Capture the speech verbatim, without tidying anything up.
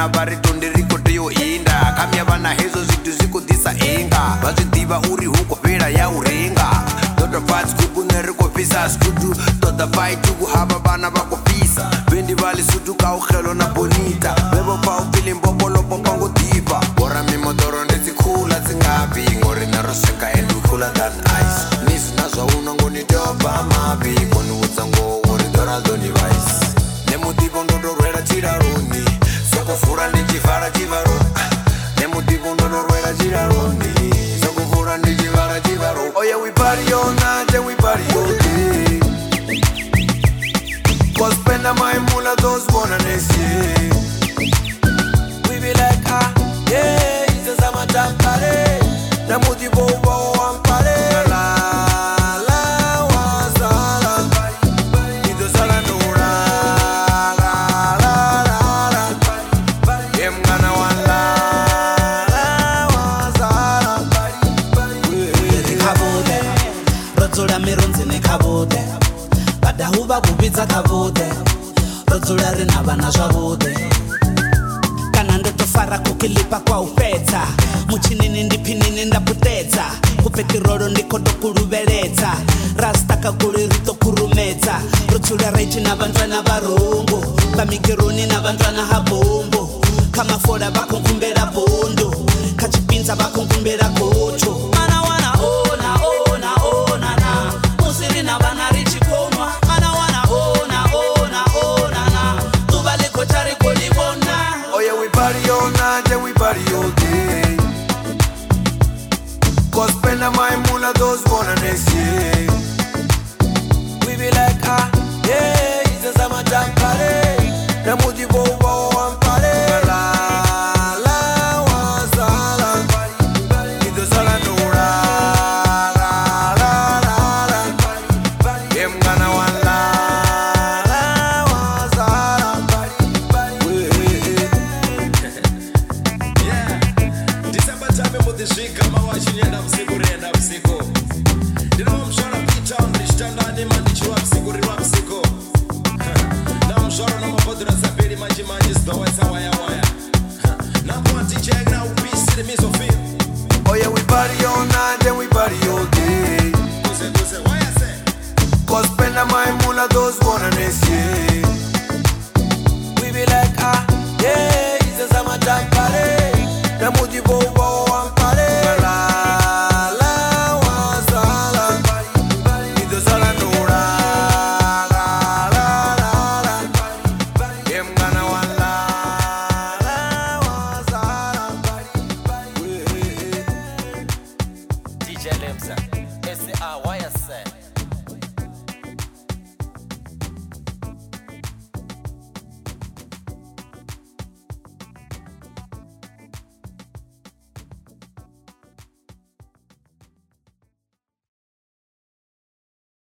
vana vari tonderi koteyo inda kamya vana hezo zvitu zvikudhisa enga vazvidiva uri hukopera yaurenga dotopats kukuneri kopisa skutu toda fight kuhava vana vakopisa vendi vali sutu kaukhelo na bonita vevo paupili mbokolopo pangodipa bora mimodoro ndetsikula tsingapi ngori narosenga and cooler than ice nisina zvaunongonitopa mapi koniudza ngoori dorado device nemutivo ndotorwera chiraroni sokufura ndichivhara chivaro nemutivo ndotorwera chiraroni sokufura ndichivhara chivaro oya we party all night and we party all day cause spend my mula those born next year we be like ah yeah it's a summertime party nemutivo wao wampare la la wasala ido sala nura la la la la yemgana wala la wasala kabude rodzula mironzi nekabude badahuva kupidza kabude rodzula rina vana zvabude kana ndotofara kukilipa kwa upedza muchinini ndipinini ndaputedza kupetirolo ndikotokuruveledza rasta kakuli ritokurumedza rodzula raiti navantwana varungu pamigironi navantwana habombo kamafoda vakonkumbera bondo kachipinza vakonkumbera gocho mana wana ona ona ona na musiri na vana richikonwa mana wana ona ona ona na tuva lekotari kolibona oh yeah we party all night and we party all day cause spend my mula those born next year we be like ah yeah it's a summertime party nemutivo wao wampare la la wasala ido sala nura la la la la yemgana wala la wasala yeah December time mudishika mawachinienda usiku renda usiku ndinomshora pita ndishtandani mandichiwa usiku riwa usiku na mshora na mabodra zabiri maji maji zdoweza waya waya na party check now peace the miso feel oh yeah we party all night and we party all day kuse kuse waya say cause spend my mula those born next year